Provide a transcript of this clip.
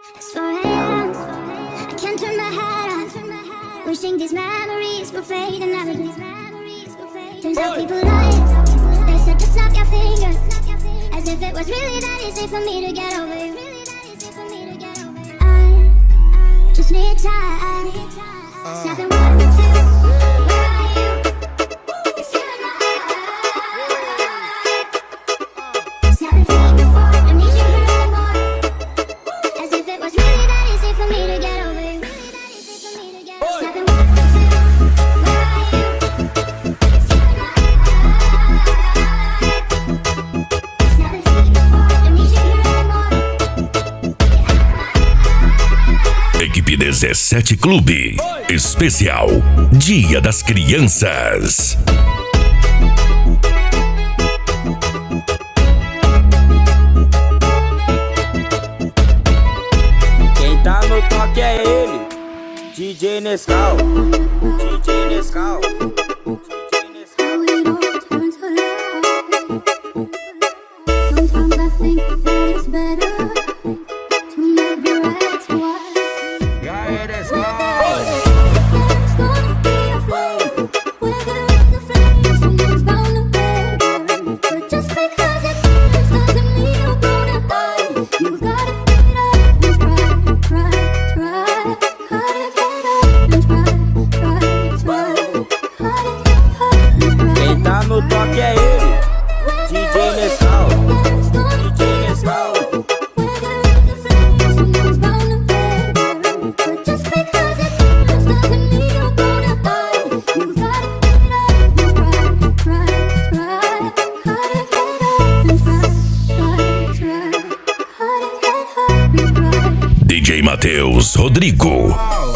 It's 4 a.m. I can't turn my head on, wishing these memories will fade and never do. Turns out people lie. They said just snap your fingers, as if it was really that easy for me to get over you. I just need time. Snapping 1, 2, where are you? You're feeling my eye. Snapping 3, 4, I need you here anymore, as if it was really that easy for me to get over you. Snapping 1, 2, where are you? You're feeling my eye. Snapping 3, 4, I need you here anymore. Equipe 17 Clube, especial Dia das Crianças. Quem tá no toque é ele, DJ Nescau, DJ Nescau. Sometimes I think that it's better to never ask why. E aí, Nescau? There's gonna be a flame. Where there is a flame, someone's bound to bear the burn. But just because it burns doesn't mean you're gonna die. You gotta get up and try, try, try. Gotta get up and try, try, try. Gotta get up and try. Quem tá no toque é ele, DJ Nescau, DJ Nescau. Where there is a flame, someone's bound to bear the burn. But just because it burns doesn't mean you're gonna die. You gotta get up and try, try, try. Gotta get up and try, try, try. Gotta get up and try. DJ Matheus Rodrigo.